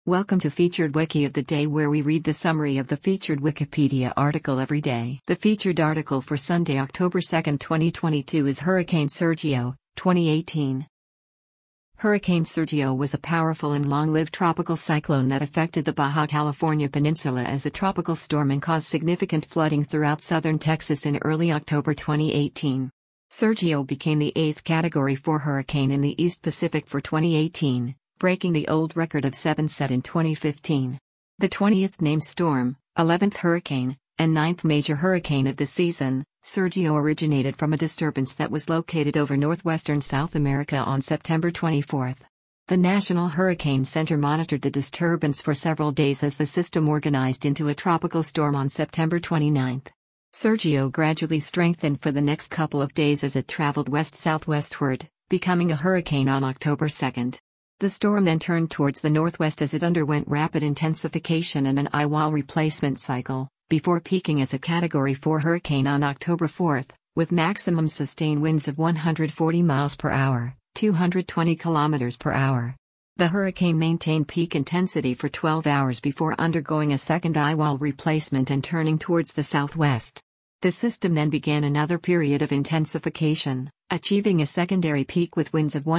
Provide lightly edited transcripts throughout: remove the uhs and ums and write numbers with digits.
Welcome to Featured Wiki of the Day, where we read the summary of the featured Wikipedia article every day. The featured article for Sunday, October 2, 2022 is Hurricane Sergio, 2018. Hurricane Sergio was a powerful and long-lived tropical cyclone that affected the Baja California Peninsula as a tropical storm and caused significant flooding throughout southern Texas in early October 2018. Sergio became the 8th Category 4 hurricane in the East Pacific for 2018. Breaking the old record of 7 set in 2015. The 20th named storm, 11th hurricane, and 9th major hurricane of the season, Sergio originated from a disturbance that was located over northwestern South America on September 24. The National Hurricane Center monitored the disturbance for several days as the system organized into a tropical storm on September 29. Sergio gradually strengthened for the next couple of days as it traveled west-southwestward, becoming a hurricane on October 2. The storm then turned towards the northwest as it underwent rapid intensification and an eye-wall replacement cycle, before peaking as a Category 4 hurricane on October 4, with maximum sustained winds of 140 miles per hour, 220 kilometers per hour. The hurricane maintained peak intensity for 12 hours before undergoing a second eye-wall replacement and turning towards the southwest. The system then began another period of intensification, achieving a secondary peak with winds of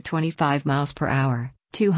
125 miles per hour,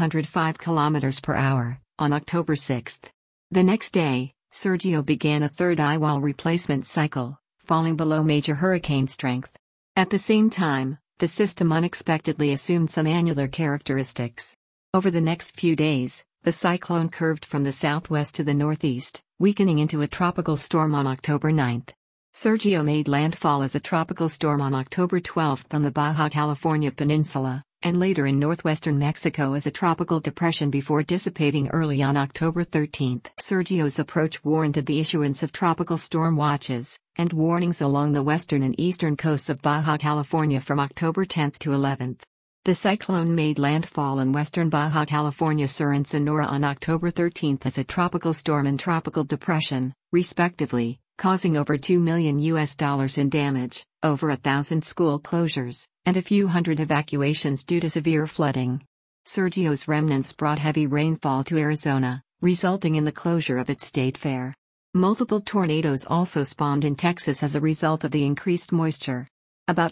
205 kilometers per hour, on October 6. The next day, Sergio began a third eye-wall replacement cycle, falling below major hurricane strength. At the same time, the system unexpectedly assumed some annular characteristics. Over the next few days, the cyclone curved from the southwest to the northeast, weakening into a tropical storm on October 9. Sergio made landfall as a tropical storm on October 12 on the Baja California Peninsula, and later in northwestern Mexico as a tropical depression before dissipating early on October 13. Sergio's approach warranted the issuance of tropical storm watches and warnings along the western and eastern coasts of Baja California from October 10 to 11. The cyclone made landfall in western Baja California sur and Sonora on October 13 as a tropical storm and tropical depression, respectively, causing over $2 million in damage, over 1,000 school closures, and a few hundred evacuations due to severe flooding. Sergio's remnants brought heavy rainfall to Arizona, resulting in the closure of its state fair. Multiple tornadoes also spawned in Texas as a result of the increased moisture. About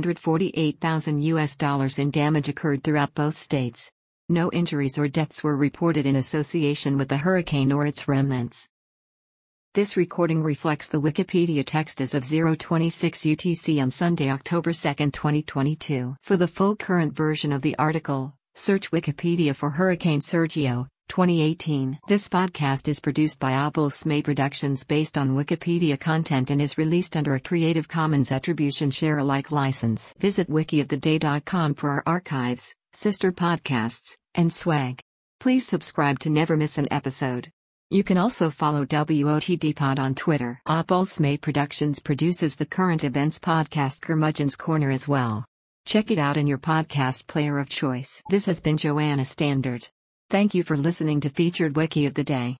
$548,000 in damage occurred throughout both states. No injuries or deaths were reported in association with the hurricane or its remnants. This recording reflects the Wikipedia text as of 0:26 UTC on Sunday, October 2, 2022. For the full current version of the article, search Wikipedia for Hurricane Sergio, 2018. This podcast is produced by Abul Smay Productions based on Wikipedia content and is released under a Creative Commons Attribution Share Alike license. Visit wikioftheday.com for our archives, sister podcasts, and swag. Please subscribe to never miss an episode. You can also follow WOTDpod on Twitter. Abul Smay Productions produces the current events podcast Curmudgeon's Corner as well. Check it out in your podcast player of choice. This has been Joanna Standard. Thank you for listening to Featured Wiki of the Day.